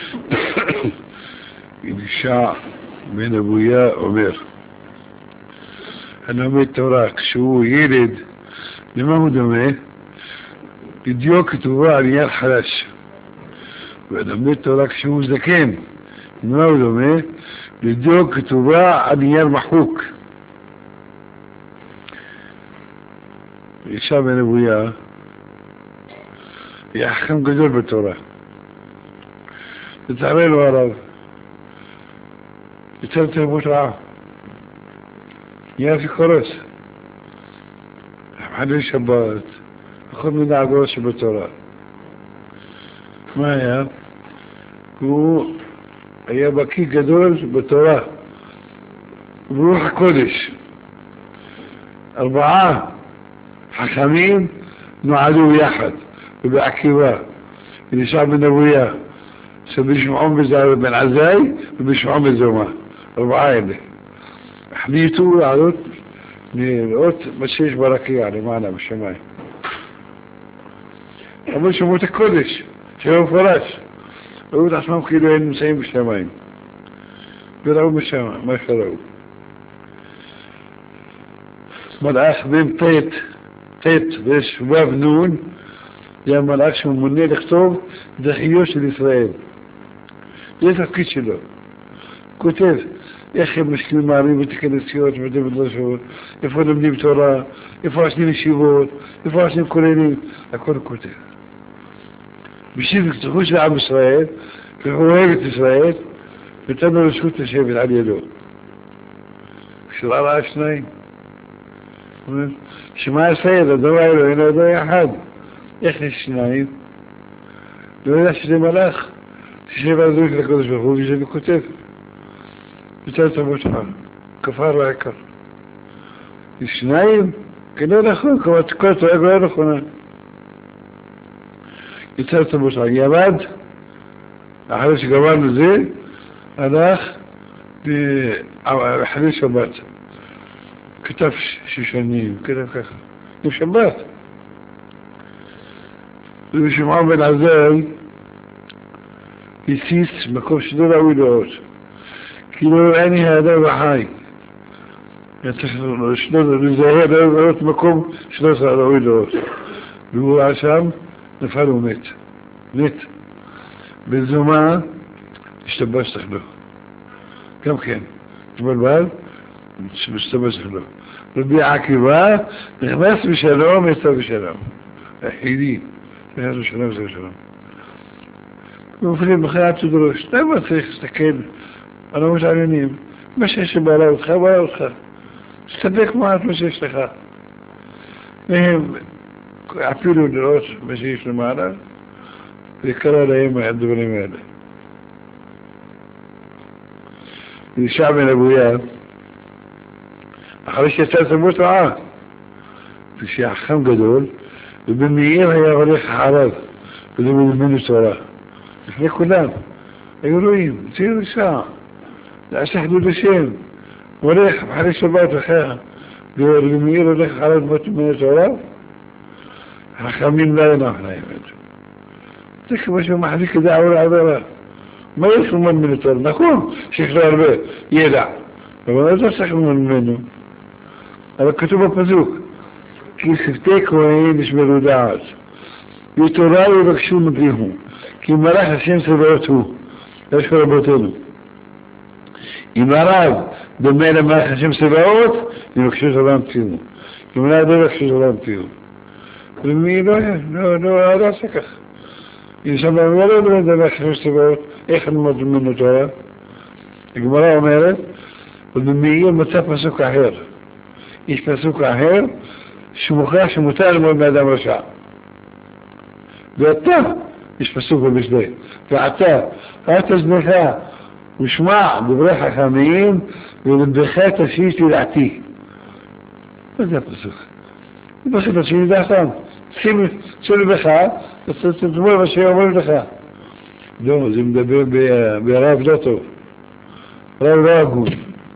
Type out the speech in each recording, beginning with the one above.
ישע בן אבויה אומר, הלומד תורה כשהוא ילד, למה הוא דומה? לדיו כתובה על נייר חלש. והלומד תורה כשהוא זקן, למה הוא דומה? לדיו כתובה על נייר מחוק. ישע בן אבויה היה חכם גדול בתורה. לצערי לו הרב, יותר תרבות רעה. נהיה שקורס. חלי שבת, וכל מיני עגורות שבתורה. מה היה? הוא היה בקיא גדול בתורה, ברוח הקודש. 4 חכמים נועדו ביחד, ובעקיבה, ישע בן אבויה, שבשמעון בן עזאי ובשמעון בזומא. 4 אלה. החליטו לעלות לראות מה שיש ברקיע, למעלה, בשמיים. אמרו שמות הקודש, שהוא פרש. ראו את עצמם כאילו הם נמצאים בשמיים. וראו בשמיים, מה שראו. מלאך בן ט' ויש ו' נון, זה המלאך שממונה לכתוב דחיו של ישראל. זה התפקיד שלו. כותב איך הם משקיעים מערים ותכנסיות ובדרשות, איפה לומדים תורה, איפה עושים ישיבות, איפה עושים כוללים, הכל כותב. בשביל חוץ לעם ישראל, והוא אוהב את ישראל, ותן לו רשות לשבת על ידו. כשראה 2, שמע ישראל, הדבר אלוהינו, הדבר אחד. איך יש 2? לא יודע שזה מלאך, ששב על דרך לקודש ברוך הוא, וזה כותב. יותר תרבות רעה, כפר ועיקר. 2? כן לא נכון, כל התורה לא נכונה. יותר תרבות רעה. ימד, אחרי שגמרנו זה, הלך אחרי שבת. כתב 6 שנים, כתב ככה. עם שבת. ושמעון בן עזאי הציץ מקום שלא ראוי לראות. כי לא ראיני האדם וחי. שלא לזהה לראות מקום שלא ראוי לראות. והוא ראה שם, נפל ומת. מת. בזומה, השתבש תחלו. גם כן. תבלבל, השתבש תחלו. רבי עקיבא, נכנס בשלום, יצא בשלום. היחידי. נכנס בשלום, יצא בשלום. ומפלים בחיית תדרוש. למה צריך להסתכל על המתעניינים? מה שיש לבעלה אותך, בעלה אותך. תסתפק מעט מה שיש לך. והם אפילו לראות מה שיש למעלה, ויקרא להם הדברים האלה. ישע בן אבויה, אחרי שיצא תרבות רעה, ושהיה חכם גדול, ובמאיר היה הולך אחריו, ולמד ממנו תורה. לפני כולם, היו רואים, ציר ישע, לעשה חדוד השם, הולך אחרי שבת אחר, ובמאיר הולך אחריו למד ממנו תורה, החכמים לא ינח להם את זה. זה כמו שהוא מחזיק את זה עבור העברה. מה יש ללמוד ממנו תורה? נכון, שיש לו הרבה ידע, אבל לא צריך ללמוד ממנו. אבל כתוב בפסוק, כי שבטי כהנים ישמרו דעת, ותורה יבקשו מפיהו, כי מלאך השם צבאות הוא, יש רבותינו. אם הרב דומה למלאך השם צבאות, יבקשו תורה מפיהו. אם לא יבקשו תורה מפיהו. ומי לא עושה כך. אם שם לא דומה למלאך השם צבאות, איך נלמד ממנו תורה? הגמרא אומרת, ובמאיר מצא פסוק אחר. יש פסוק אחר, שמוכח שמותר ללמוד מאדם רשע. ואתה, יש פסוק במשלי, ואתה, אל תזנך, ושמע דברי חכמים, ולבך תשיש לדעתי. מה זה הפסוק? זה פסוק תשיש לדעתם. שים לבך, תתמול מה שאומר לך. לא, זה מדבר ברב לא טוב. רב לא הגון.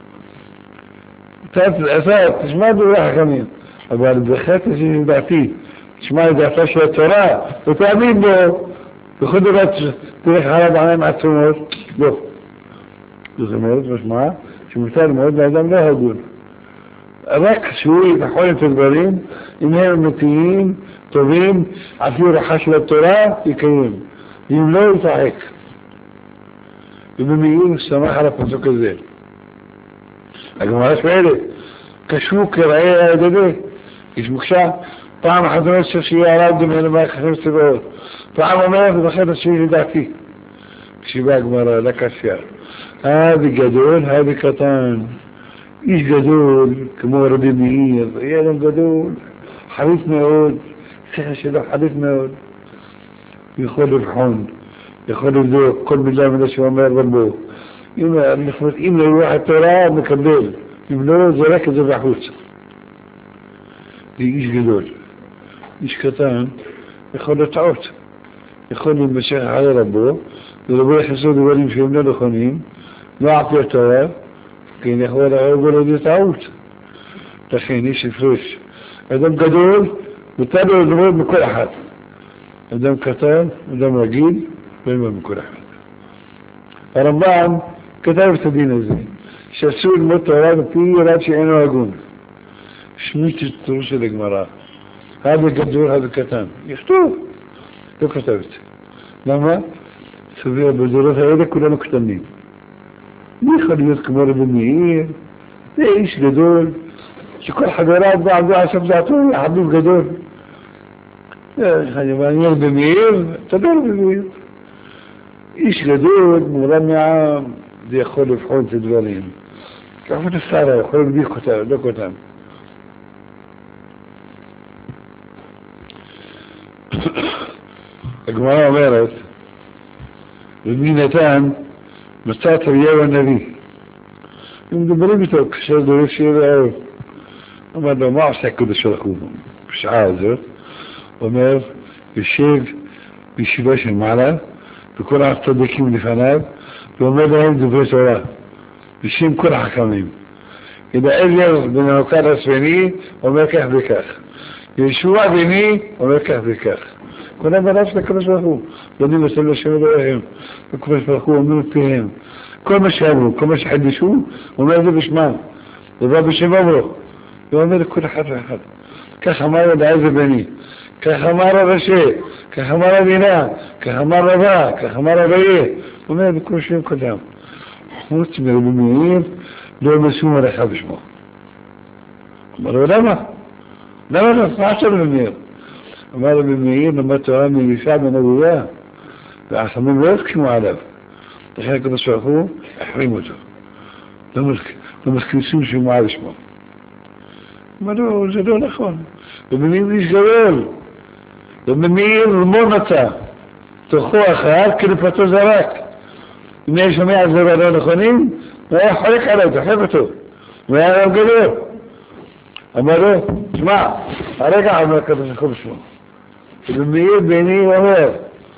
אתה תשמע דברי חכמים. אבל בחטא שלדעתי, תשמע את דעתה של התורה, ותאמין בו, בכל דבר תלך עליו עיניים עצומות, לא. זאת אומרת, משמע, שמותר מאוד לאדם לא הגון. רק שהוא יתחול את הדברים, אם הם אמיתיים, טובים, אפילו רחה של התורה, יקיים. אם לא, יתרחק. ובמאיר שמח על הפסוק הזה. הגמרא שואלת, כשמו כראה ההדדי, יש בקשה, פעם אחת אומרת שיהיה עליו דומה למה יחשב צבאות, פעם אומרת ובחד השני לדעתי. כשבאה הגמרא, לקשיא, האבי גדול, האבי קטן, איש גדול, כמו רבי מאיר, ילד גדול, חריף מאוד, שכל שלו חריף מאוד, יכול לבחון, יכול לבדוק כל מילה שאומר רבו. אם לרוח התורה, מקבל, אם לא, זורק את זה בחוץ. זה איש גדול. איש קטן יכול לטעות, יכול להימשך אחרי רבו, ורבו יחסו דברים שהם לא נכונים, לא עפי התורה, כי אני יכול להראות לו טעות. לכן יש הפרש. אדם גדול, מותר לו ללמוד מכל אחד. אדם קטן, אדם רגיל, וללמוד מכל אחד. הרמב"ם כתב את הדין הזה, שאסור ללמוד תורה בפי רב שאינו הגון. שמיט את תורה של הגמרא. האבי גדול, האבי קטן. יכתוב. לא כתב את זה. למה? סביר, בדורות האלה כולנו קטנים. מי יכול להיות כמו רבי מאיר? זה איש גדול, שכל חבריו בעדו עשב דעתו, חביב גדול. אני רבי מאיר, תדע רבי מאיר. איש גדול, מורם מעם, זה יכול לבחון את הדברים. ככה נסתרה, יכול לבדיק אותם. הגמרא אומרת, רבי נתן מצא את אליהו הנביא. הם מדברים איתו, כאשר דורש שיהיה לאהוב. אומר לו, מה עושה הקדוש ברוך הוא בשעה הזאת? אומר, יושב בישיבה של מעלה, וכל הצדיקים לפניו, ואומר להם דברי תורה, בשם כל החכמים. אלעזר בן המוכר הספני אומר כך וכך. ישוע בני אומר כך וכך. כולם בלב של הקדוש ברוך הוא, בנים וסלו שם אלוהיהם, הקדוש ברוך הוא אומר פיהם. כל מה שאמרו, כל מה שחדשו, אומר זה בשמם. ובא בשם אמרו. הוא אומר לכל אחד ואחד. כך אמר אלעזר בני, כך אמר הרשע, כך אמר הבינה, כך אמר רבה, כך אמר רבייה. הוא אומר לכל שם קודם. חוץ מרבי מאיר, לא יመስום עליך בשמו. אמר לו, למה? למה לא? מה עשה רבי מאיר? אמר רבי מאיר, למד תורה מלישה בנבואה, והחכמים לא הסכימו עליו. לכן הקדוש ברוך הוא החרים אותו. לא מסכימים שמועה בשמו. אמר לו, זה לא נכון. רבי מאיר איש גדול. רבי מאיר לא מצא. תוכו אחר, קליפתו זרק. אם היה שומע על זה לא נכונים, הוא היה חולק עליו, דוחף אותו. הוא היה רב גדול. אמר לו, שמע, הרגע אמר הקדוש ברוך הוא בשמו. ובמאיר בני אומר,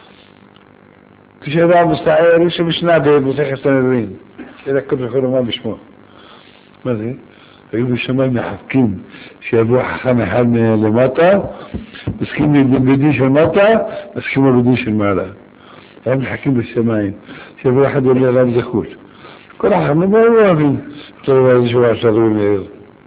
כשאדם מסתער, יש משנה במסכת סנהדרין, שאלה הקדוש ברוך הוא אומר בשמו. מה זה? היו בשמיים מחכים שיבוא חכם אחד למטה, מסכים בדין של מטה, מסכים בדין של מעלה. הם מחכים בשמיים, שיבוא אחד עולה עליו זכות. כל החכמים לא אוהבים את הדבר הזה שהוא עשה רבי מאיר.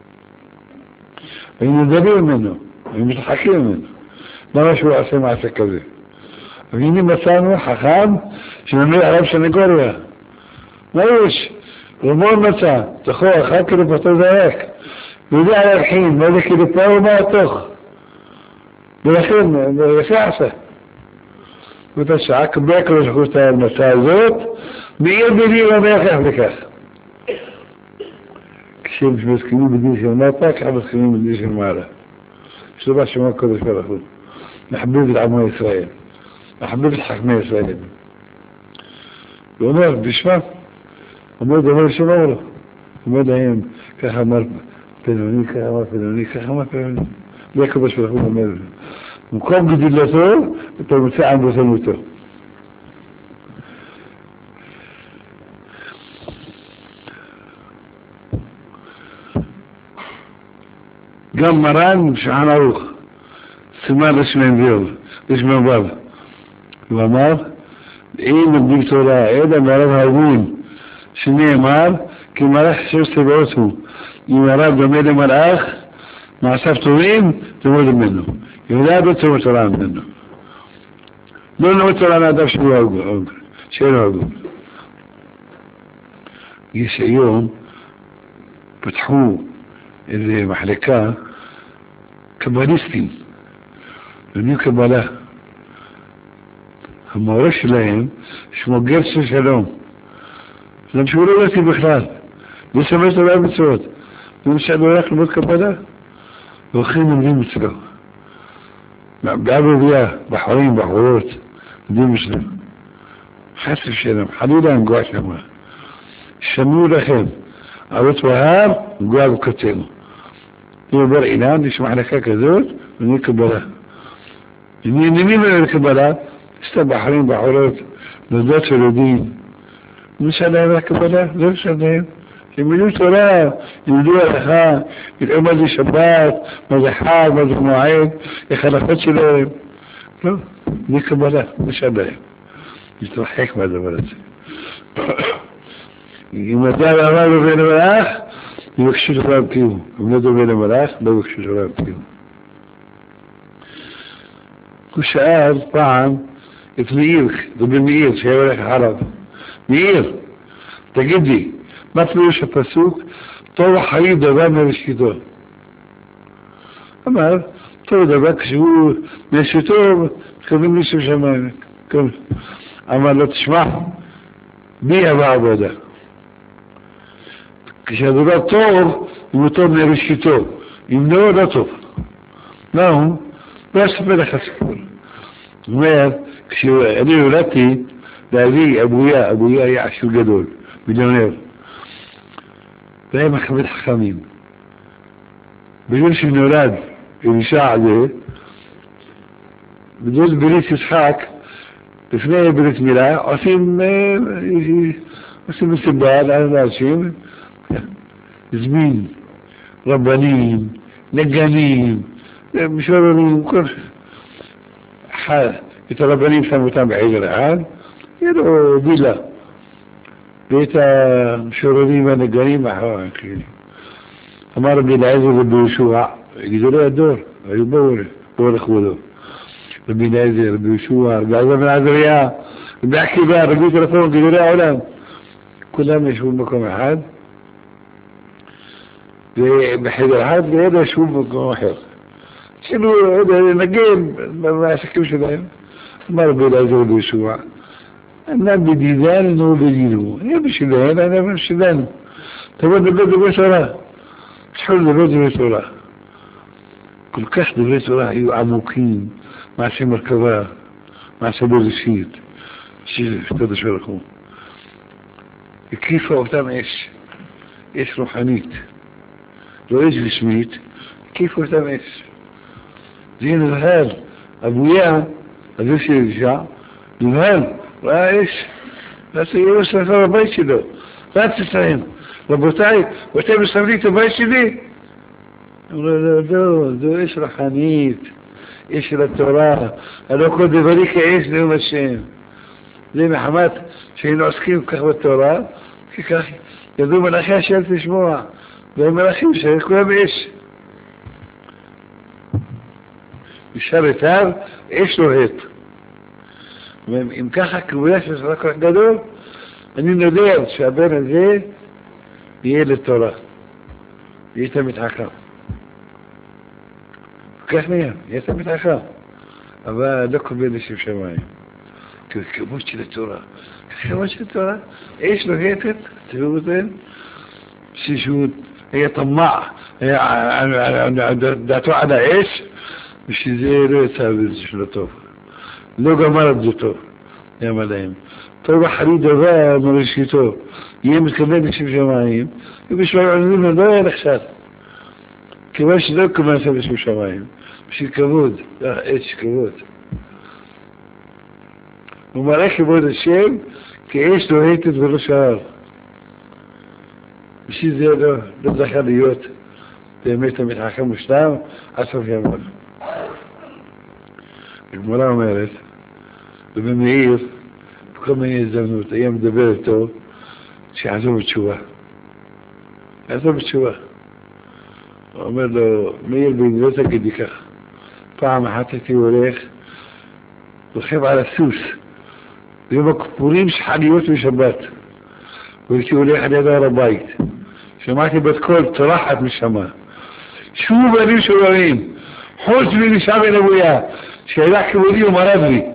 הם נדלים ממנו, הם מתחקים ממנו. למה שהוא עושה מעשה כזה? והנה מצאנו חכם שממילא עליו סנגוריה. מה יש? רמון מצא, תוכו אחר קליפתו זרק. ויודע להבחין, מה זה קליפה ומה התוך. ולכן, יפה עשה. ואתה שעה קבל הקדוש ברוך הוא את ההמלצה הזאת, מאיר בני אומר כך וכך. כשהם מסכימים בדין של מטה, ככה מסכימים בדין של מעלה. יש דבר שאומר הקדוש ברוך הוא. מחבב את עמו ישראל. מחבב את חכמי ישראל. הוא אומר, בשמם, אומר דבר שאומר לו. אומר להם, ככה אמר פלוני, ככה אמר פלוני, ככה אמר פלוני. זה הקדוש ברוך הוא אומר. במקום גדולתו, אתה מוצא עם ותמותו. גם מרן שולחן ערוך, סימן רשמי וו, הוא אמר, إيه مدين تورا إيه ده مرض هارون שנאמר כי מלאך אשר צבאותו אם הרב דומה למלאך מעשיו טובים תלמוד ממנו יהודה לא תלמוד תורה ממנו לא ללמוד תורה מאדם שאין לו הגון. יש היום פתחו איזו מחלקה קבליסטים למיהו קבלה המורה שלהם שמו גרצה שלום למה שהוא לא דתי בכלל, לא שמש דבר מצוות, למשל הוא הולך ללמוד קבלה, והולכים לומדים אצלו. באב רבייה, בחורים, בחורות, לומדים אצלו. חס ושלום, חלילה נגוע שם. שמעו לכם, ערוץ והר, נגוע בקצנו. הוא אומר אילן, יש מחלקה כזאת, ונהיה קבלה. נמי מלא לקבלה, סתם בחורים, בחורות, נודות ולודים, משנה להם הקבלה, לא משנה. ילמדו תורה, ילמדו הלכה, ילמדו מה זה שבת, מה זה חג, מה זה מועד, איך הלכות שלהם. לא, זה קבלה, משנה להם. להתרחק מהדבר הזה. אם אדם אמר לו בן המלאך, יבקשו תורה בקיום. אם לא דומה למלאך, לא יבקשו תורה בקיום. הוא שאל פעם את מאיר, דובר מאיר, שהיה הולך אחריו. מאיר, תגידי, מה פירוש הפסוק? טוב החיים דבר מראשיתו. אמר, טוב דבר כשהוא מראשיתו, מתכוונים לשם שמיים. אמר לו, תשמע, בי הבא עבודה. כשהדבר טוב, הוא טוב מראשיתו. אם לא, לא טוב. מה הוא? לא אספר לך סיפור. זאת אומרת, כשאני נולדתי, לאבי אבויה היה עשיר גדול, מיליונר. והיה מכבד חכמים. בגלל שנולד אלישע הזה, בגלל ברית יצחק, לפני ברית מילה, עושים מסיבה לאנשים, זמין, רבנים, נגנים, משוררים, כל אחד. את הרבנים שמו אותם בחדר אחד, יהיה לו וילה. ואת המשוררים והנגנים אחר כך. אמר רבי אליעזר רבי יהושע, גדולי הדור, היו באו לכבודו. רבי אליעזר, רבי יהושע, רבי עזריה בן עזריה, רבי עקיבא, רבי טרפון, גדולי העולם. כולם ישבו במקום אחד, ובחדר אחד, ואלה ישבו במקום אחר. התחילו לנגן בעסקים שלהם. אמר רבי אליעזר רבי יהושע, אינם בדידנו בדידו, אני בשבילנו, אני בשבילנו. תבוא לדבר דברי תורה. התחילו לדבר דברי תורה. כל כך דברי תורה היו עמוקים, מעשה מרכבה, מעשה בראשית, שקדוש ברוך הוא. הקיפה אותם אש רוחנית, לא אש גשמית, הקיפה אותם אש. זה נבהל, אבויה, הזה של אלישע, נבהל, ראה אש, רצה ירוס לחזור לבית שלו, רץ אצלהם, רבותיי, ואתם מסמלים את הבית שלי? אמרו לו, זו אש רוחנית, אש של התורה, הלא כל דברי כאש נאום השם. זה מחמת שהיינו עוסקים כך בתורה, כי כך ידעו מלאכי השם תשמוע, והם מלאכים שכולם אש. נשאר את הר, אש לוהט. ואם ככה קבולה של ספר כל כך גדול, אני נודע שהבן הזה יהיה לתורה. יהיה תמיד חכם. כך נהיה, יהיה תמיד חכם. אבל לא קובל לשם שמיים. ככבוד של התורה. ככבוד של התורה, אש לוהטת, תראו את זה, שהוא היה טמע, דעתו על האש, ושזה לא יצא בזה שלו טוב. לא גמר את זה טוב, יאמר להם. טוב אחרי דבר מראשיתו, יהיה מתכוון לשם שמיים, ובשביל עולמים לא היה נחשב. כיוון שלא כמעט לשם שמיים, בשביל כבוד, אש כבוד. הוא מראה כבוד השם, כאש לוהטת ולא שער. בשביל זה לא זכה להיות באמת המתחכם מושלם, עד סוף ימיו. הגמרא אומרת, רבי מאיר, כל מיני הזדמנות, היה מדבר איתו, שיעזוב בתשובה. יעזוב בתשובה. הוא אומר לו, מאיר בן, לא תגיד לי כך. פעם אחת הייתי הולך, רוכב על הסוס, ביום הכיפורים שחניות בשבת. והייתי הולך על יד הר הבית. שמעתי בת קול צורחת משמה. שוב בנים שולרים, חוץ מנשם אל אבויה, שידע כבודי ומרד לי.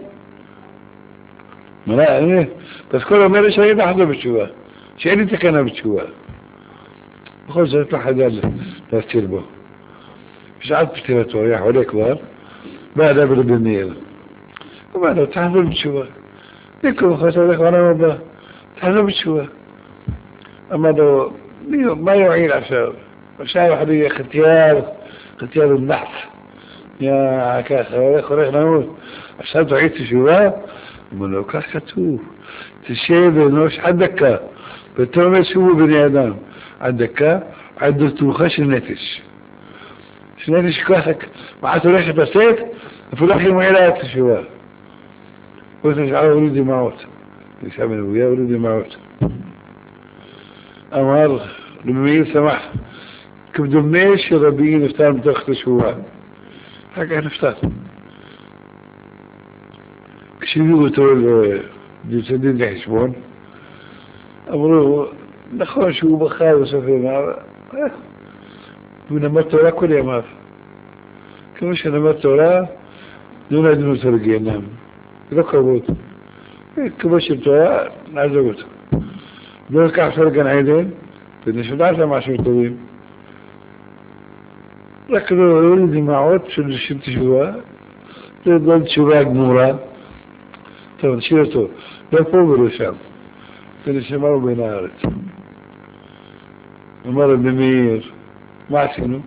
בת קול אומרת שאני נחזור בתשובה, שאין לי תקנה בתשובה. בכל זאת לא חדל להסתיר בו. בשעת פטירתו, היה חולה כבר, בא אליו רבי מאיר. הוא אמר לו, תחזור בתשובה. נקום לך, אתה הולך בעולם הבא, תחזור בתשובה. אמר לו, מה יועיל עכשיו? עכשיו חביבי חתיאר ונחת. ככה, הולך נמות. עכשיו תועיד תשובה? אמר לו, כך כתוב. תשב ונוש עד דקה. ותאמר שובו בני אדם. עד דקה, עד דתוכה של נפש. של נפש ככה, מעט הולכת לצאת, אפילו הכי מועילה את תשובה. ותשער הוריד דמעות. נשאר בנבויה הוריד דמעות. אמר רבי מאיר שמח, כבדומה שרבי נפטר מתוך תשובה. אחר כך נפטר. כשהביאו אותו לצדדים לחשבון, אמרו, נכון שהוא בכה בסוף ימיו, הוא למד תורה כל ימיו. כמו שלמד תורה, לא נעדנו אותו לגיהנם. זה לא כבוד. כמו של תורה, נעזוב אותו. לא לקח אותו לגן עדן, ונשודעת למשהו טובים. רק לא לדמעות של תשובה, זה לא תשובה גמורה. טוב, נשאיר אותו, לא פה ולא שם. ונשמרו בין הארץ. אמר רבי מאיר, מה עשינו?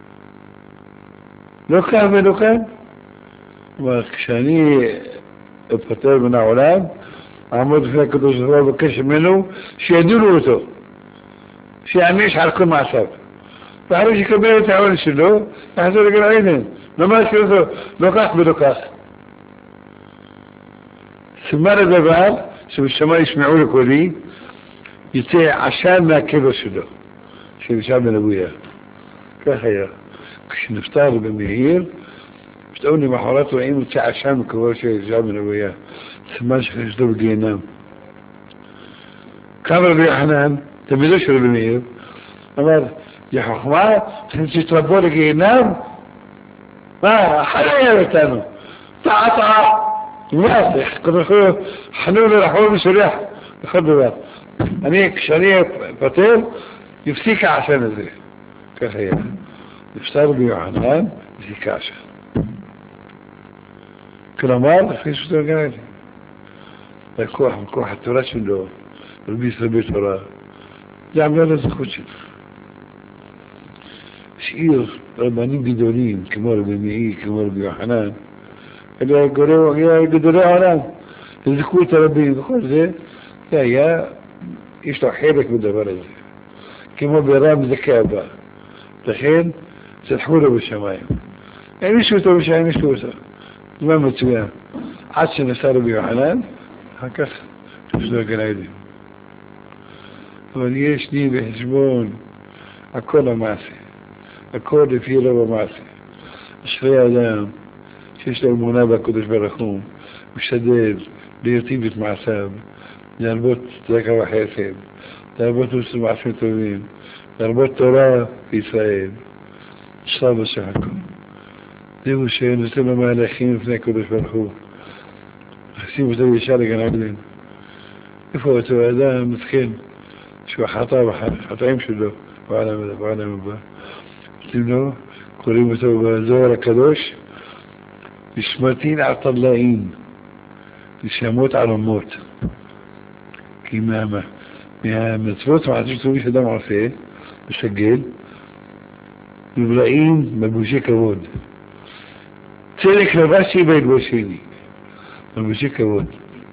לא כאן ולא כאן? אמר, כשאני אפטר מן העולם, אעמוד לפני הקדוש ברוך הוא ובקש ממנו שידונו אותו, שיעניש על כל מעשיו. ואחרי שיקבל את העונש שלו, יחזור לגן עדן. למה עשינו אותו? לא כך ולא כך. סימן הדבר שבשמה ישמעו לקולי, יצא עשן מהקבר שלו, שנשאר בנבויה. כך היה. כשנפטר רבי מאיר, פתאום למחרת רואים יוצא עשן מקבר שנשאר בנבויה. סימן שחשדו בגיהנם. קם רבי יוחנן, תלמידו של רבי מאיר, אמר, יא חוכמה, שתתרבו לגיהנם? מה, חליה אותנו. טעה. מה? חנון ורחום ושולח בכל דבר. כשאני פטר, יפסיק העשן הזה. כך היה. נפטר רבי יוחנן, יפסיק העשן. כלומר, הכניס אותו לגן עדן. בכוח התורה שלו, רבי ישראל תורה, זה עמדה לזכות שלו. שאיר רבנים גדולים, כמו רבי מאיר, כמו רבי יוחנן, אלה גדולי העולם, לזכו את הרבים, וכל זה, זה היה, יש לו חלק בדבר הזה. כמו ברם זכה הבא. לכן, צלחו לו בשמיים. אין מישהו אותו בשמיים, מישהו אותו. זה מצוין. עד שנסע רבי יוחנן, אחר כך יש לו גן עדן. אבל יש לי בחשבון הכל המעשה. הכל לפי רוב המעשה. אשרי האדם שיש לו אמונה בקדוש ברוך הוא, משתדל להרטיב את מעשיו, להרבות צדקה וחסד, להרבות מעשים טובים, להרבות תורה בישראל. שלב בסך הכל. זהו שנותן לו מהלכים לפני הקדוש ברוך הוא. נשים אותו ישר לגן עדן. איפה אותו האדם מסכן שהוא חטא בחטאים שלו בעולם הבא. עושים לו, קוראים אותו בזוהר הקדוש, נשמתין עטלאים, נשמות ערמות. כי מהמצוות מעשים טובים שאדם עושה, משגל, נבראים מלבושי כבוד. צדק לבשי וילבושני, מלבושי כבוד.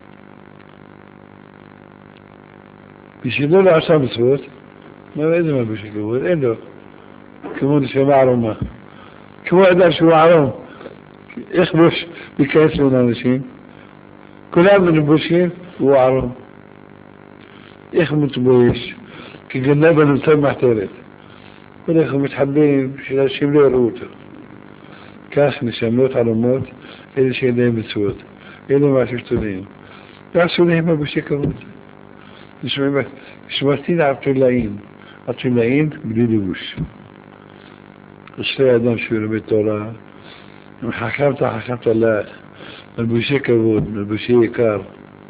בשבילו לא עשה מצוות, מה איזה מלבושי כבוד? אין לו. כמו נשמה ערומה. כמו אדם שהוא ערום. איך בוש להיכנס בין האנשים? כולם מלבושים, وعرب إخ متبويش كي جنبا نتم محترت والإخ متحبين شملي روته كاس نسموت على الموت إذا شيء دايم بتسوت إذا ما شفتونين يعسوا ليه ما بشكل روت شمارتين عطلعين بليدي بوش الشيء أدام شو بالتوراة حكمت الله البوشي كبود البوشي كار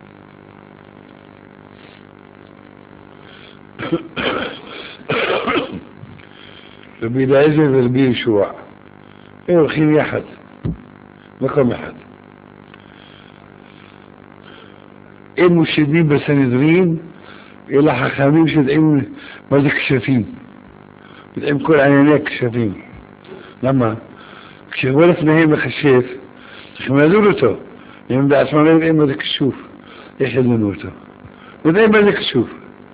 ربي لا يزل ربي شوع ايه الخير احد مقام احد ايه المشهدين بسندرين الى حكامين مش يدعين ماذا كشافين يدعين كل عينيك كشافين لما كشفولت نهيم خشيف ما دولته يعني بعد ما يدعين ماذا كشوف يحلن وته يدعين ماذا كشوف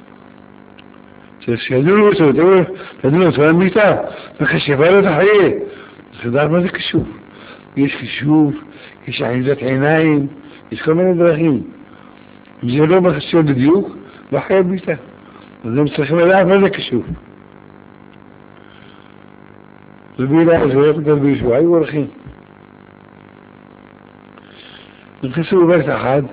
يدولته يدولته ميتا مخشفاله تحقيق خدار ماذا كشوف يش كشوف يش عيزات عينين يش كمان إبراهيم يجيلوا ما خشوا بديوك بحياة ميتا وذا مستخدم الله ماذا كشوف البيلا يقدر بيشوعي ورخين نخسوا بيت أحد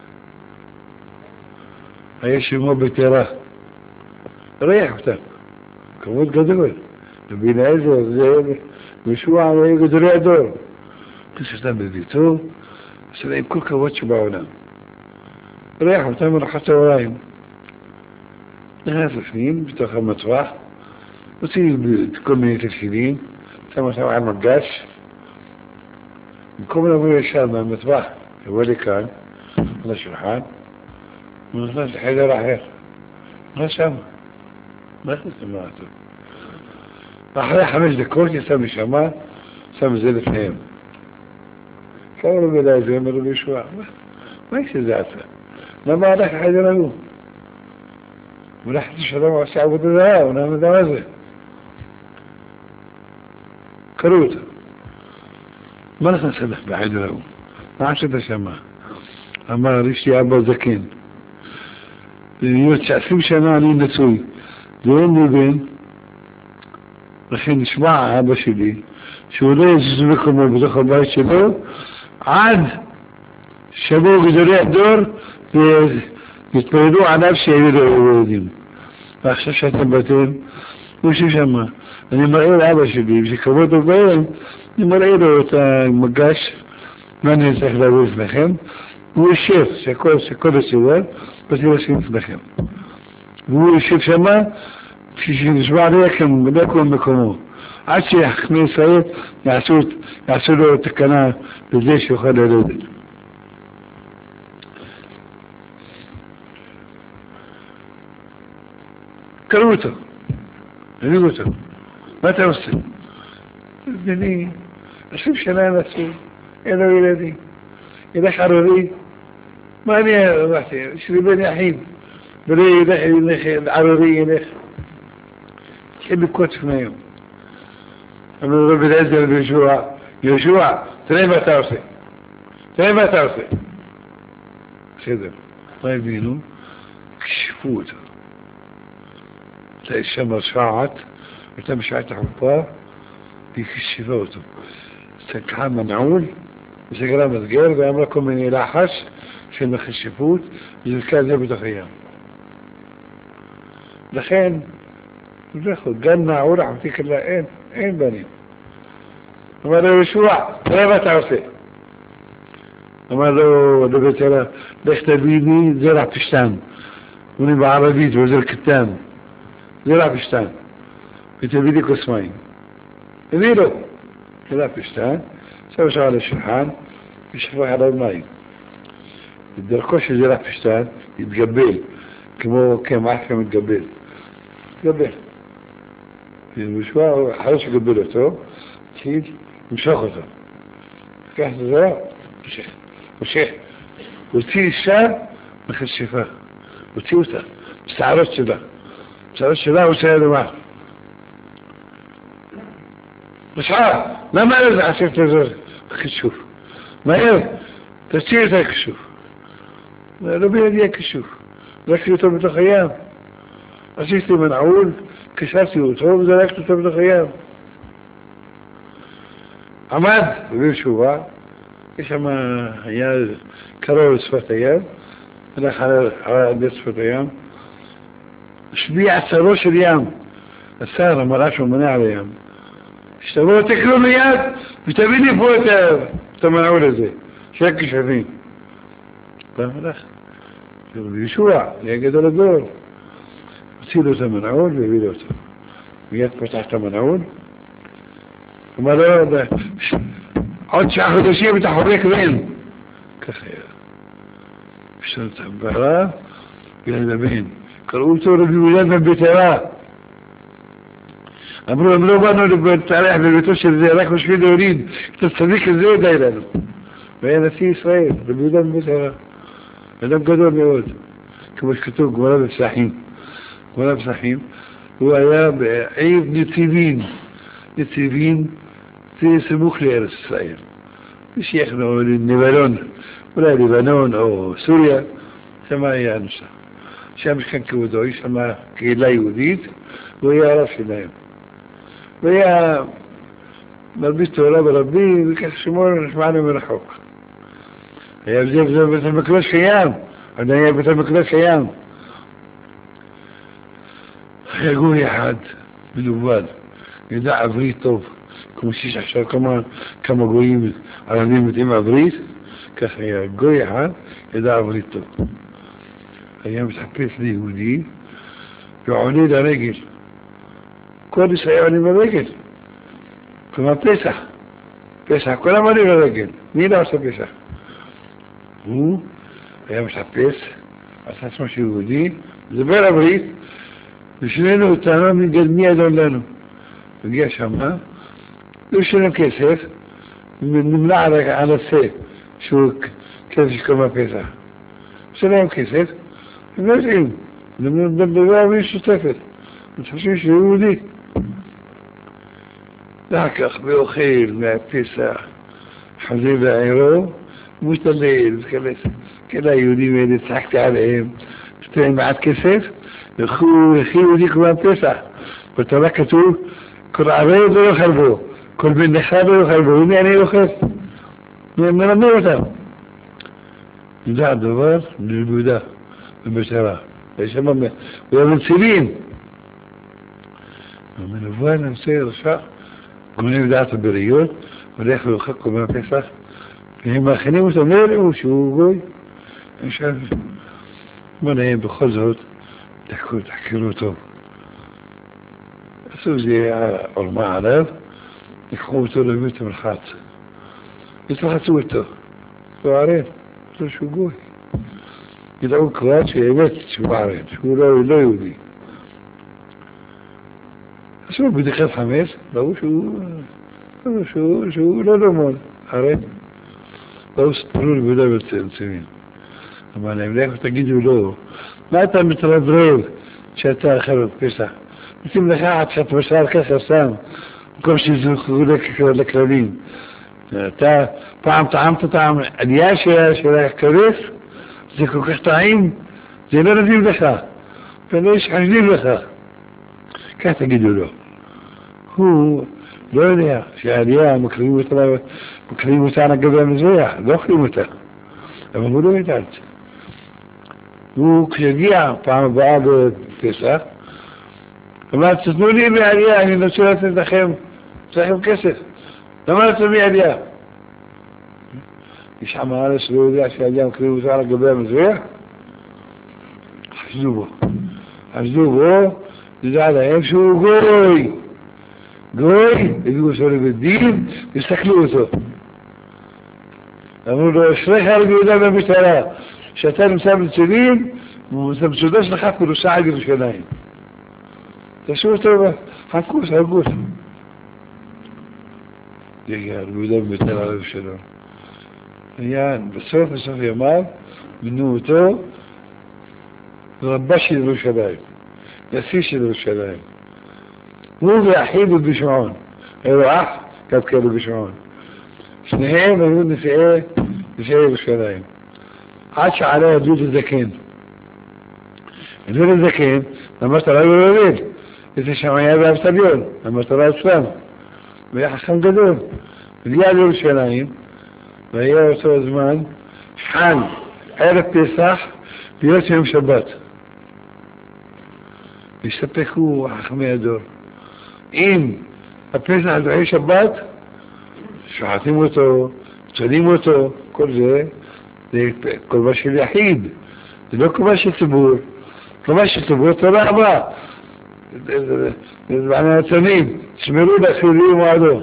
هيشموا بتراه ريح وتاك كمود قدول البيلا يزور مشروع على يقدر يعدور كسرتان ببيتو سلاقي كل كواتش باونا ريح وتعمل حتى ورايهم نهاية سنين بتاخد مطرح وتيجي تكون من تشكيلين تعمل سوا على المقاش بكم أبويا الشام من المطبخ هو اللي كان هذا شرحان من الناس الحيدة راح ما سامع ما سمعته راح رايح حمل دكوش يسمي شمال سمي زي الفهم كانوا بلا زمر بشوع ما يصير ذاته لما راح حاجة له وراح تشرب وسعود ذا ونعمل ذا كروته ما لك نسلح بعيد له ما عشت شمال أما ريشي أبا زكين يتعسم شمالي نسوي دين بين رخين نسمعها بشلي شو ليش بكم وبدخل باي شباب عاد شباب قدروا دور يتبردوا على نفس يدورون أخشى تبتين وش شما أنا مريض على شباب بس كبروا بين مريض وتمجاش ما ننسى خلاوي في مخم والشيف سكر السوار بس يرسم في مخم والشيف شما في نسمع عليكم لكم بكمو عشي خميس سعيد يعسولوا تكنا بالليش وخلوا لودل كروته ريوته ما توصل الدنيا أشوف شلانة سوء إذا ولدي إذا حرري ما أنا رحتي اشربني حين بري دخل العررية لخ تحب كوت في يوم أما رب العزة يشوع تلاقي ما توصي سيدر طيب بينه كشفوته تلاقي الشمس شعت وتم شعت حفار بيكشفوته سكحان منعول وسكرام الزجار بأمركم من يلاحش عشان ما خشفوت إذا كان يبدو خيام لخين ودخل جنة ورح فيك الله اين بني اما لو يشوع ما تعرفي اما لو بترى بيختبيني زرع فشتان وني بعربيت وزر كتان زرع فشتان بتبيدي قسمين يديروا زرع فشتان سوي شغل الشرحان يشوفوا على الماء الدركوش زرع فشتان يتقبل كم عارفه متقبل قبل في المشوار حرش قبلته تيجي مشاخته كحت زرع وشيخ وتي الشام مخشفاه وتيوتا مستعرضش ده وسيادة معه مش عارف ما يرزع شفت زر خشوف ما يرزع تشتير تكشوف לא בידי הכישוף, זרקתי אותו בתוך הים. עשיתי מנעול, קשרתי אותו וזרקתי אותו בתוך הים. עמד בישובה, יש שם, היה קרוב לשפת הים, הלך על שפת הים, השביע צרו של ים, השר אמרה שהוא מנע על הים. שתבואו תקראו מיד ותביא לי פה את המנעול הזה, שהיה כשבים. פעם הלך, בישוע, היה גדול הדור. הוציא לו את המנעול והביא לו אותו. מיד פתח את המנעול, אמר לו, עוד 9 חודשים אתה חורק בן. ככה היה. בשביל את הבעלה, ילד הבן. קראו אותו רבי יהודה בן ביתרה. אמרו, הם לא באנו להתארח בביתו של זה, רק בשביל להוריד את הצדיק הזה די לנו. והיה נשיא ישראל, רבי יהודה בן ביתרה. אדם גדול מאוד. כמו שכתוב, גמרא בפסחים. גמרא בפסחים, הוא היה בעיר נתיבים. נתיבים זה סמוך לארץ ישראל. ושייכנו לנבלון, אולי לבנון או סוריה, שם היה הנושא. שם משכן כבודו, יש שם קהילה יהודית, והוא היה הרב שלהם. והיה מרביץ תורה ברבי, וכך שמור נשמענו מרחוק. היה בזה בית המקדש קיים, עדיין היה בית המקדש קיים. היה גוי אחד, בלבד, ידע עברית טוב, כמו שיש עכשיו כמה גויים ערבים יודעים עברית, כך היה גוי אחד, ידע עברית טוב. היה מתחפש ליהודי, ועולה לרגל. כל ישראל עולים לרגל. כלומר פסח. פסח, כולם עולים לרגל. מי לא עושה פסח? הוא היה מתחפש, עשה עצמו שיהודי, מדבר עברית, ושנינו אותנו מי אדון לנו. הגיע שמה, הוא שלם כסף, נמלע על הסף, שהוא כסף שקוראים פסח. שלם כסף, הם לא יודעים, דבר עברית שותפת. הם חושבים שהוא יהודי. אחר ואוכל מהפסח, חזה והעירו, מושתלל, וכלס. כאלה היהודים האלה, צחקתי עליהם, שתיים מעט כסף, וכו יהודי כמו הפסח. בתורה כתוב, כל ערב לא יאכל בו, כל בן אחד לא יאכל בו, הנה אני אוכל. מלמד אותם. זה הדבר ללבודה, במשטרה. יש שם, הוא היה מצילים. המנובל נמצא רשע, גונב דעת הבריות, הולך ואוכל קומה הפסח, והם מאכינים אותם, לא יראו שהוא גוי. עכשיו, בוא נהיה בכל זאת, תחקרו אותו. עשו זה עולמה עליו, לקחו אותו לבית המרחץ. ותרחצו אותו. הוא ערב, זה שהוא גוי. ידעו כבר שהאמת שהוא ערב, שהוא לא יהודי. עשו בדיקת חמץ, ראו שהוא לא דומון, ערב. ראו ספרו לבודה בצמצמים. אמר להם, לכו תגידו לו, מה אתה מתרברב שאתה אחר בפסח? נותנים לך עד שאתה בשער ככה סתם, במקום שזוכרו לכלבים. אתה פעם טעמת טעם עלייה של הכרס, זה כל כך טעים, זה לא נדים לך, ולא יש חשדים לך. כך תגידו לו. הוא לא יודע שהעלייה מקריבים אותה על גבי המזבח, לא אוכלים אותה. אבל הוא לא יודע את זה. הוא כשיגיע פעם הבאה בפסח, אמר, תתנו לי בעלייה, אני רוצה לתת לכם כסף. למה לתת בעלייה? יש עם הארץ לא יודע שהעלייה מקריבים אותה על גבי המזבח? חשדו בו, ידע להם שהוא גוי. גוי, הביאו אותו לבית דין, הסתכלו אותו. אמרו לו, אשריך רבי יהודה בן ביתרה, שאתה נמצא בצלים, ואתה מצודה שלך פירושה על ירושלים. תעשו אותו, חכוס. יגיע רבי יהודה בן ביתרה על ירושלים. היה בסוף ימיו, מינו אותו, רבה של ירושלים, נשיא של ירושלים. הוא ואחיו בשמעון, היו אח, כת כאלו בשמעון. שניהם היו נשיאי ירושלים. עד שעלה ידוד הזקן. ידוד הזקן, המטרה הוא להוריד את השמעיה והאבטליון, המטרה אצלם. והיה חכם גדול. הגיע לירושלים, והיה אותו הזמן, חל ערב פסח, להיות יום שבת. והסתפקו חכמי הדור. אם הפסח דוחי שבת, שוחטים אותו, צולים אותו, כל זה קורבן של יחיד, זה לא קורבן של ציבור. קורבן של ציבור, תודה רבה. זה בעניין הצמים, שמרו לחילוי ומועדו.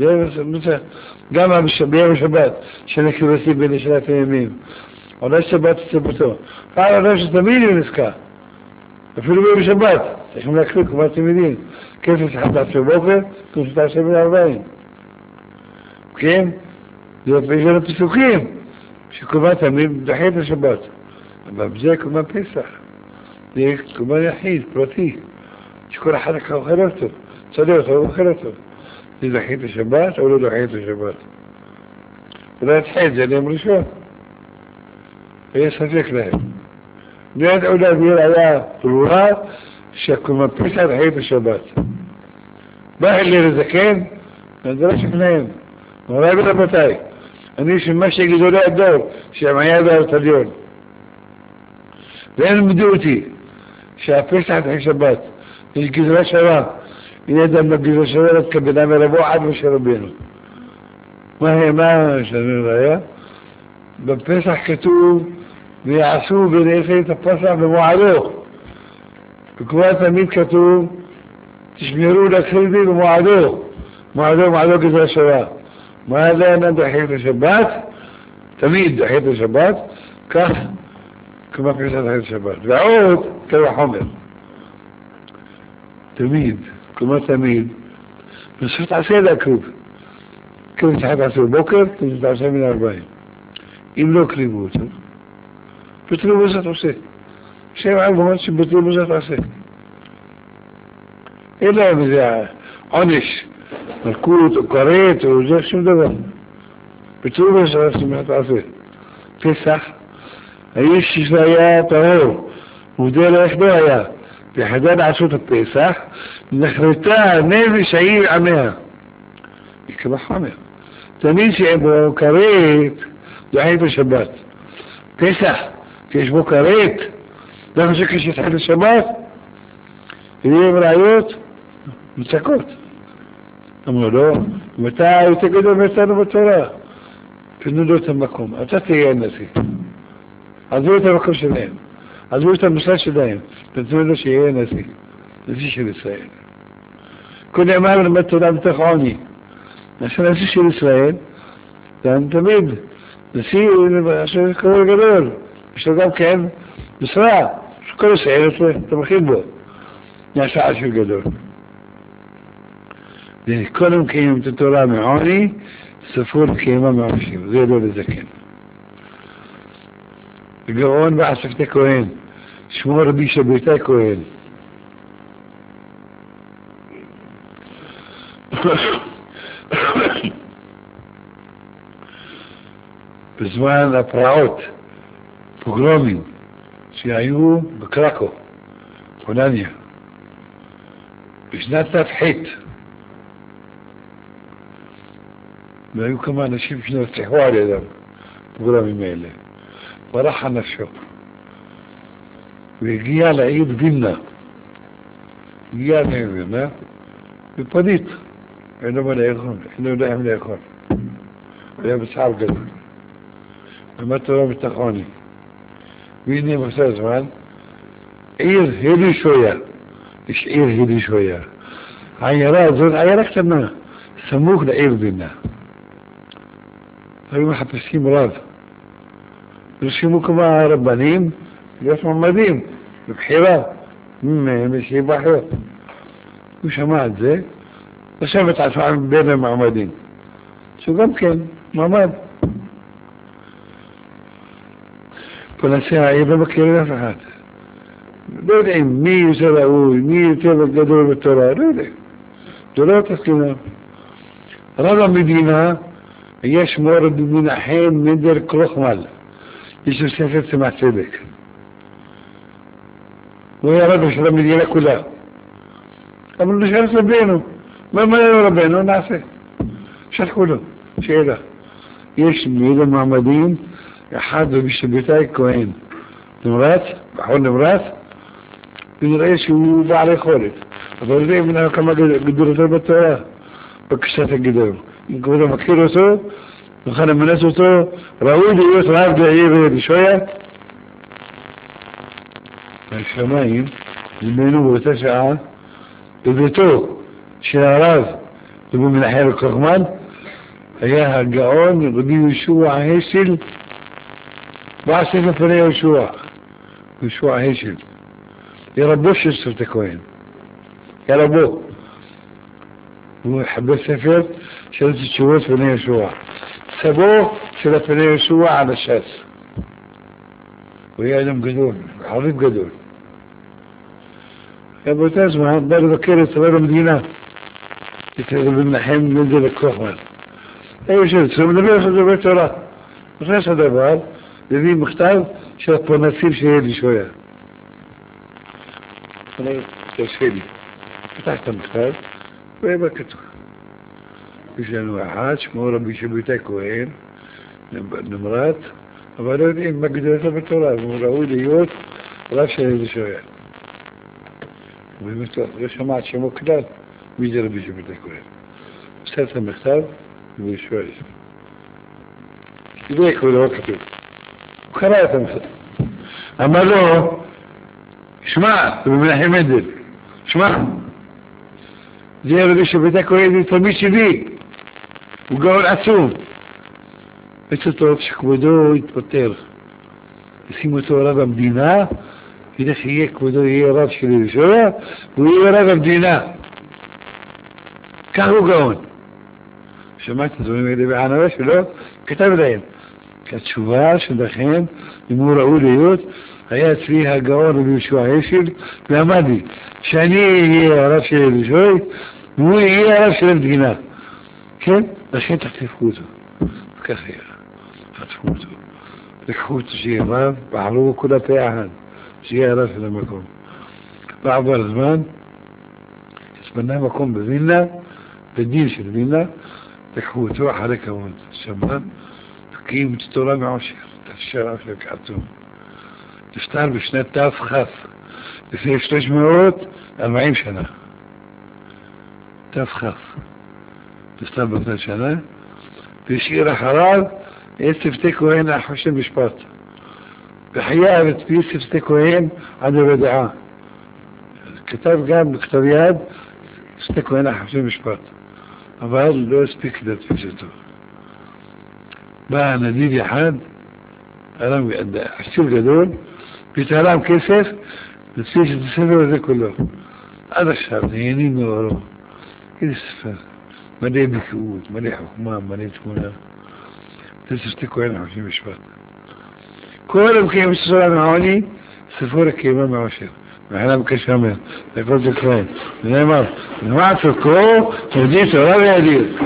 גם ביום השבת, שנקרסים בין שלת הימים. עולה שבת וצבתו. עולה שתמיד היא נזכה. אפילו ביום שבת, צריכים להקריא כמו תלמידים. כפס אחד עשרה בוקר, כפס עשרה בין 40. כן? זה לא פסוקים, שקורבן תמיד דוחה את השבת. אבל זה קורבן פסח. זה קורבן יחיד, פרטי. שכל אחד אוכל אותו. צודק אותו, הוא אוכל אותו. זה דוחה את השבת או לא דוחה את השבת. ולא יתחיל, זה ליום ראשון. ויש ספק להם. מיד עולה היה ברורה שהקורבן פסח דוחה את השבת. בא אלי לזקן, נדרש לפניהם. מוריי ורבותיי, אני שמע שגדולי הדור, שהמעיה והאבטליון. והם לימדו אותי שהפסח דוחה שבת. יש גזרה שווה. הנה אדם בגזרה שווה להתקבלה מרבו עד משה רבינו. מה שאני רואה? בפסח כתוב ויעשו ונעשה את הפסח במועדו. וכבר תמיד כתוב תשמרו לחריבי במועדו. מועדו גזרה שווה. מה להם דוחה את השבת? תמיד דוחה את השבת. כך כמו פסח דוחה את השבת. ועוד כמה חומר. תמיד, כמו תמיד, בסוף עשה להקריב. קריב תחת עשר בוקר, קריב תעשה מן 40. אם לא קריבו אותו, פטרו בזאת עושה. שבע במות שפטרו בזאת עושה. אין להם איזה עונש, מלכות או כרת או זה שום דבר. פטרו בזאת עושה. פסח, האיש שהיה טהור, מודה לאחדו היה. בחדד עשות הפסח, נחרטה נפש העיר עמיה. יקבע חומר. תמיד שאין בו כרת, דוחה את השבת. פסח, שיש בו כרת, לא חושב כשתחל השבת, ויהיו ראיות, מצקות. אמרו לו, מתי תגידו מאיתנו בתורה? תנו לו את המקום, אתה תהיה הנשיא. עזבו את המקום שלהם. עזבו את המשרד שלהם, תנתנו לו שיהיה נשיא, נשיא של ישראל. כל נאמר למד תורה בתוך עוני. נשיא של ישראל, תמיד, נשיא הוא כבוד גדול, יש לו גם כן משרה, שכל ישראל תמכים בו, נעשה עשיר גדול. קודם קיימים את התורה מעוני, ספור קיימה מעונשים, זה לא לזקן. גאון ואספתי כהן, שמו רבי שביתי כהן. בזמן הפרעות, פוגרומים, שהיו בקרקו, פולניה, בשנת ת"ח, והיו כמה אנשים שנרצחו על ידם, פוגרומים האלה. ברח על נפשו והגיע לעיר וינה, ופנית, אין לו מה לאכול, אין לו להם לאכול, והיה בצער גדול, אמר תורה מתחוני. והנה בסוף הזמן עיר הלישויה, יש עיר הלישויה, העיירה הזאת עיירה קטנה סמוך לעיר וינה. היו מחפשים רב, נרשמו כמה רבנים להיות מועמדים בבחירה משיבחר. הוא שמע את זה, רשם את עצמם בין המעמדים, שהוא גם כן מעמד. פולנסי העיר לא מכירים אף אחד, לא יודעים מי יותר ראוי, מי יותר גדול בתורה, לא יודעים, זה לא תסכימם. רב המדינה היה שמו רבי מנחם מנדל קרוחמל, יש לו ספר צמח צדק. הוא היה רבי של המדינה כולה. אבל נשאר את רבנו. מה אמר רבנו? נעשה. שלחו לו, שאלה. יש מילה מעמדים, אחד ובשביתאי כהן. נמרץ, בחור נמרץ, ונראה שהוא בעל יכולת. אבל זה מנהל כמה גדולתו בתורה, בקשת הגדול. אם כבודו מכיר אותו, נוכל למנס אותו, ראוי להיות רב לעיר ולשויה. השמיים, זמנו באותה שעה, בביתו של הרב, ובמנחם הקרחמן, היה הגאון רבי יהושע השל, בעשת לפני יהושע השל. היה רבו של סרט הכהן. היה רבו. הוא חבר ספר של תשובות פני יהושע. סבו של פני יהושע על הש"ס. הוא היה אדם גדול, חריף גדול. היה באותה זמן, בא לבקר את סבר המדינה. את רבי מנחם מנדל הקרחמן. היה יושב אצלו, מדבר על דברי תורה. נכנס הדבר, מביא מכתב של הפרנסים שיהיה לי שויה. אני תרשה לי. פתח את המכתב, והיה כתוב. יש לנו אחד, שמו רבי שבתאי כהן, נמרץ, אבל לא יודעים מה גדולתו בתורה, הוא ראוי להיות רב שיהיה לי שויה. ובאמת לא שמעת שמו כלל, מי זה רבי שבתאי כהן. עושה את המכתב, והוא שואל. זה כבודו כתוב. הוא קרא את המכתב. אמר לו, שמע, במנחם מנדל, שמע, זה רבי שבתאי כהן, זה תלמיד שלי, הוא גאון עצום. עצם טוב שכבודו יתפטר. ישים אותו רב המדינה, ילך יהיה, כבודו יהיה רב שלי לשויה, והוא יהיה רב המדינה. כך הוא גאון. שמעתי את הדברים האלה בענווה שלו, כתב להם. התשובה שלכם, אם הוא ראוי להיות, היה אצלי הגאון רבי יהושע השל, ואמר לי, שאני אהיה הרב של לשויה, והוא יהיה הרב של המדינה. כן? לכן תחטפו אותו. וכך היה. חטפו אותו. לקחו אותו שיהיה רב, ועלו כולה פה אחד. שיהיה הרב של המקום. בעבר הזמן, הספנה מקום בווילנה, בדין של וילנה, לקחו אותו אחרי כמות. שמן, תקים את תורה מעושר. תפשר עושר כעצום. נפטר בשנת תכ"ח, לפני 340 שנה. תכ"ח. נפטר באותה שנה, והשאיר אחריו את שפתי כהן החושב משפט. וחייב את פי שפתי כהן עד הרדעה. כתב גם בכתב יד שפתי כהן החושב משפט. אבל לא הספיק להדפיס אותו. בא נדיב אחד, עשיר גדול, ותעלם כסף, להדפיס את הספר הזה כולו. עד עכשיו נהנים מאורו. איזה ספר. מלא בקיאות, מלא חוכמה, מלא תמונה. זה שפתי כהן החושב משפט. כל המקיים שסולה מהעוני, ספור הקיימה מעושר. מחלם כשמר, לכל זה כהן. ונאמר, נאמר צורכו, תרדי תורה וידיר.